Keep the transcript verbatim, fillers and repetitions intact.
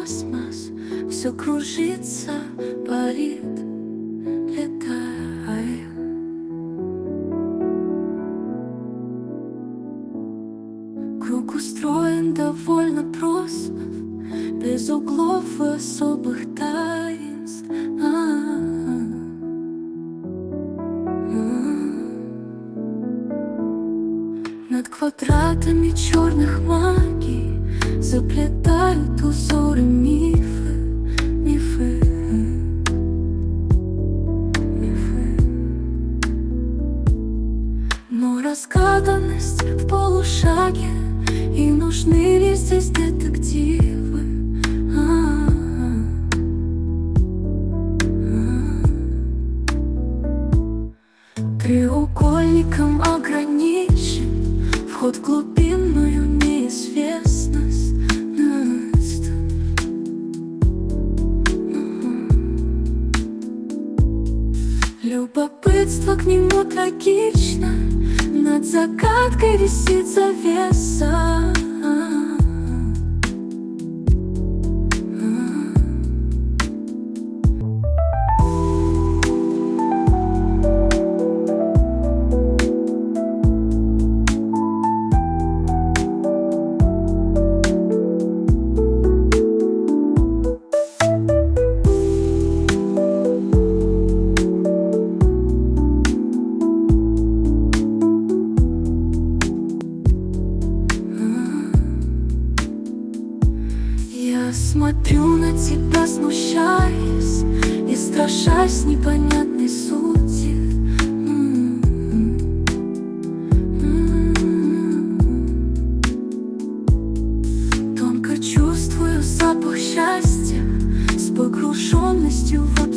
космос, все кружится, парит, летает. Круг устроен довольно просто, без углов и особых таинств. А-а-а. Над квадратами черных магий заплетают узоры мифы, мифы, мифы. Но разгаданность в полушаге, и нужны ли здесь детективы? А-а-а. Треугольником ограничен вход в глубинную неизвестность. Любопытство к нему трагично, над загадкой висит завеса. Я смотрю на тебя, смущаясь и страшась непонятной сути. Тонко чувствую запах счастья с погруженностью в